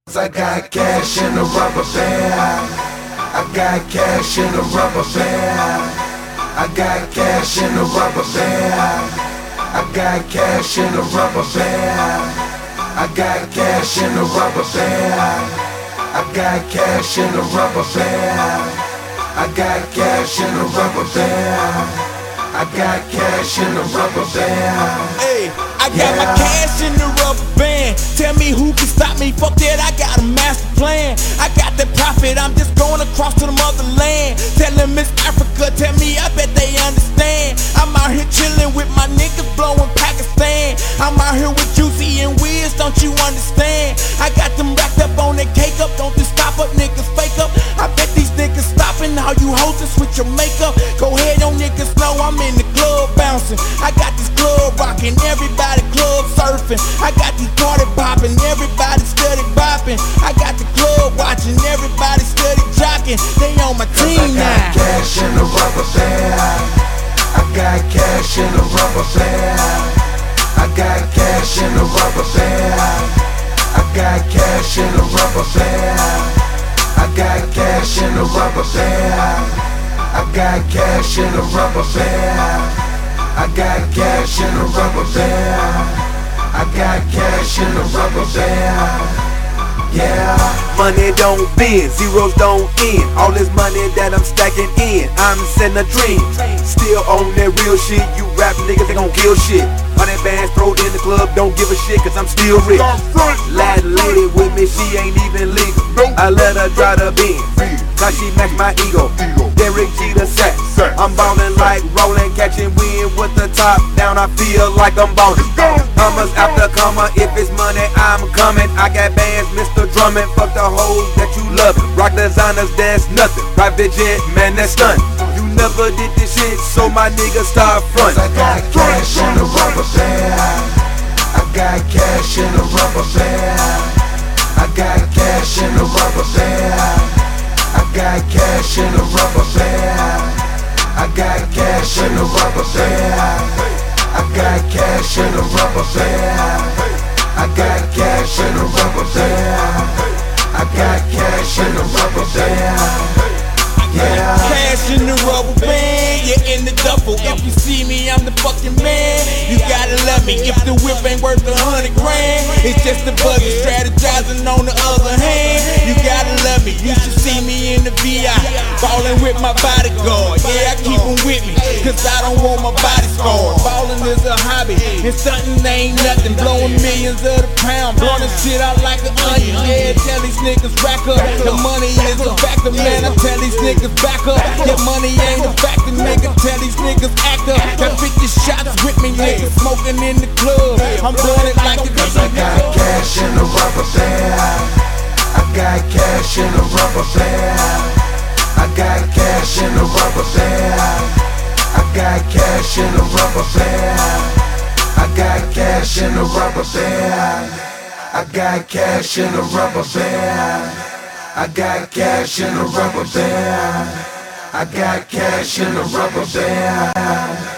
I got cash in a rubber band. I got cash in a rubber band. I got cash in a rubber band. I got cash in a rubber band. I got cash in a rubber band. I got cash in a rubber band. I got cash in a rubber band. I got cash in a rubber band. Hey, I got my cash in the rubber band. Tell me who can stop me, fuck that, I got a master plan. I got that profit, I'm just going across to the motherland. Tell them it's Africa, tell me, I bet they understand. I'm out here chilling with my niggas blowing Pakistan. I'm out here with Juicy and Wiz, don't you understand? I got them wrapped up on that cake up, don't just stop up, niggas fake up. I bet these niggas stopping, how you hoes with your makeup. Go ahead, on niggas know I'm in the club bouncing. I got this club rocking, everybody club surfing. I got these party popping, everybody steady bopping. I got the club watching, everybody steady jocking. They on my team now. I got cash in a rubber band. I got cash in a rubber band. I got cash in a rubber band. I got cash in a rubber band. I got cash in a rubber band. I got cash in a rubber band. I got cash in a rubber band. I got cash in a rubber band. Yeah. Money don't bend, zeros don't end. All this money that I'm stacking in, I'm sending a dream. Still on that real shit, you rap niggas, they gon' kill shit. 100 bands thrown in the club, don't give a shit, cause I'm still rich. Lad lady with me, she ain't even legal. I let her drive the Benz, cause she match my ego. Derek G the sack, I'm ballin' like rollin', catching wind with the top down, I feel like I'm ballin'. Commas after comma, if it's money, I'm coming. I got bands, Mr. Drummond, fuck the hoes that you love. Rock designers, that's nothing. Private jet, man, that's stunning. You never did this shit, so my niggas start frontin'. I got cash in a rubber band. I got cash in a rubber band. I got cash in a rubber band. I got cash in a rubber band. I got cash in a rubber band. I got cash in a rubber band. I got cash in a rubber band. I got cash in a rubber band. Yeah. Cash in the rubber band, yeah, in the duffel. If you see me, I'm the fucking man. You gotta love me. If the whip ain't worth 100 grand, it's just a buggy strategizing on the other hand. You gotta love me. You should see me in the VI, ballin' with my bodyguard. Yeah, I keep them with me, cause I don't want my body scarred. Ballin' is a hobby, and stuntin' ain't nothing. Blowing millions of the pound, blowing this shit out like an onion. Yeah, tell these niggas back up. The money is a factor, man. I tell these niggas back up. Your money ain't a factor, nigga. Tell these niggas act up. Got 50 shots with me, nigga. Smoking in the club. I'm blowing it like a Cause I got cash in a rubber band. I got cash in a rubber band. I got cash in a rubber band. I got cash in a rubber band. I got cash in a rubber band. I got cash in a rubber band. I got cash in a rubber band. I got cash in a rubber band.